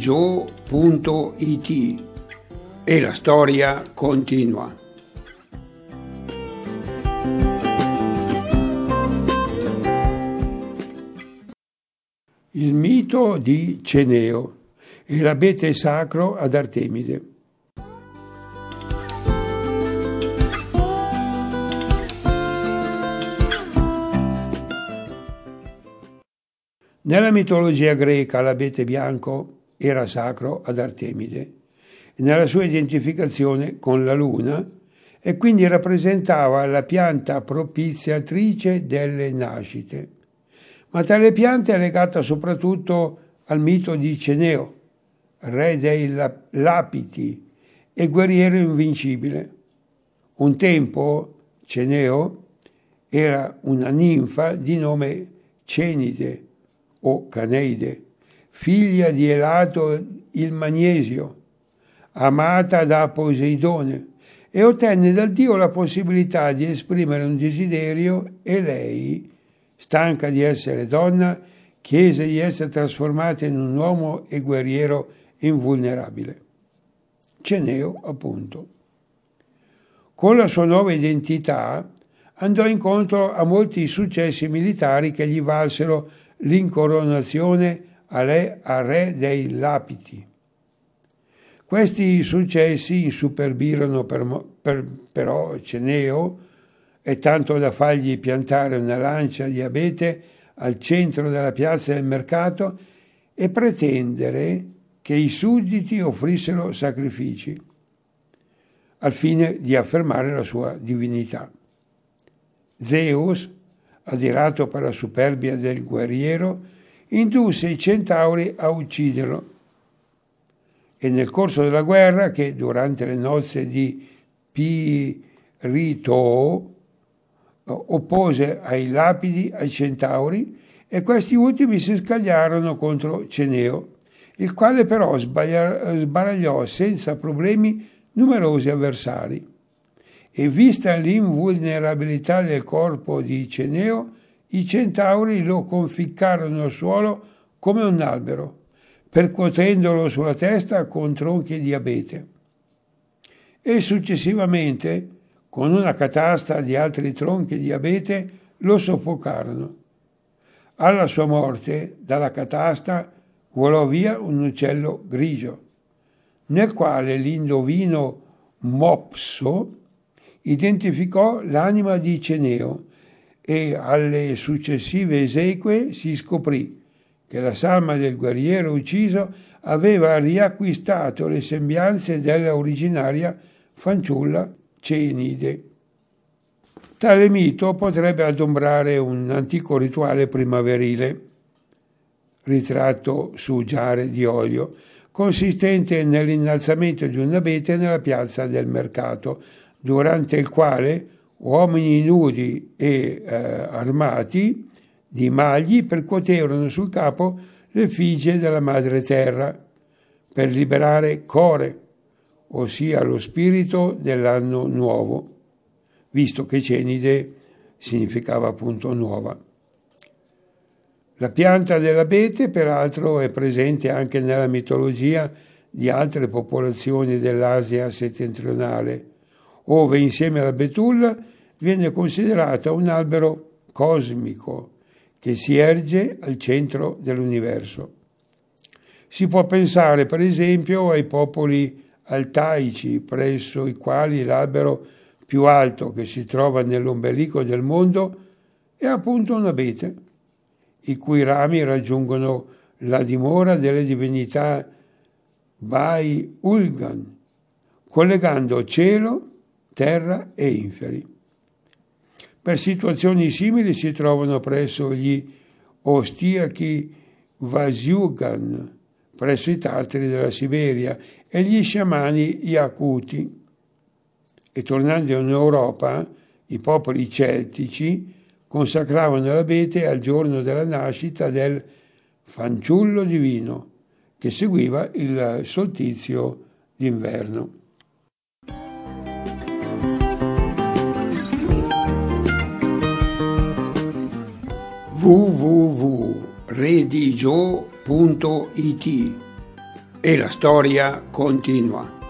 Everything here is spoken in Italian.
redigio.it e la storia continua. Il mito di Ceneo e l'abete sacro ad Artemide. Nella mitologia greca l'abete bianco era sacro ad Artemide e nella sua identificazione con la luna e quindi rappresentava la pianta propiziatrice delle nascite. Ma tale pianta è legata soprattutto al mito di Ceneo, re dei Lapiti e guerriero invincibile. Un tempo Ceneo era una ninfa di nome Cenide o Caneide, figlia di Elato il Magnesio, amata da Poseidone, e ottenne dal dio la possibilità di esprimere un desiderio e lei, stanca di essere donna, chiese di essere trasformata in un uomo e guerriero invulnerabile. Ceneo, appunto. Con la sua nuova identità andò incontro a molti successi militari che gli valsero l'incoronazione a re dei Lapiti. Questi successi insuperbirono però Ceneo, e tanto da fargli piantare una lancia di abete al centro della piazza del mercato e pretendere che i sudditi offrissero sacrifici, al fine di affermare la sua divinità. Zeus, adirato per la superbia del guerriero, indusse i centauri a ucciderlo. E nel corso della guerra, che durante le nozze di Pirito oppose ai Lapidi ai centauri, e questi ultimi si scagliarono contro Ceneo, il quale però sbaragliò senza problemi numerosi avversari. E vista l'invulnerabilità del corpo di Ceneo, i centauri lo conficcarono al suolo come un albero, percuotendolo sulla testa con tronchi di abete. E successivamente, con una catasta di altri tronchi di abete, lo soffocarono. Alla sua morte, dalla catasta volò via un uccello grigio, nel quale l'indovino Mopso identificò l'anima di Ceneo, e alle successive esequie si scoprì che la salma del guerriero ucciso aveva riacquistato le sembianze della originaria fanciulla Cenide. Tale mito potrebbe adombrare un antico rituale primaverile, ritratto su giare di olio, consistente nell'innalzamento di un abete nella piazza del mercato, durante il quale uomini nudi e armati di magli percuotevano sul capo l'effigie della madre terra per liberare Core, ossia lo spirito dell'anno nuovo, visto che Cenide significava appunto nuova. La pianta dell'abete, peraltro, è presente anche nella mitologia di altre popolazioni dell'Asia settentrionale, ove insieme alla betulla viene considerata un albero cosmico che si erge al centro dell'universo. Si può pensare, per esempio, ai popoli altaici, presso i quali l'albero più alto che si trova nell'ombelico del mondo è appunto un abete, i cui rami raggiungono la dimora delle divinità Bai Ulgan, collegando cielo, terra e inferi. Per situazioni simili si trovano presso gli Ostiachi Vasyugan, presso i tartari della Siberia, e gli sciamani Yakuti. E tornando in Europa, i popoli celtici consacravano l'abete al giorno della nascita del fanciullo divino, che seguiva il solstizio d'inverno. www.redigio.it e la storia continua.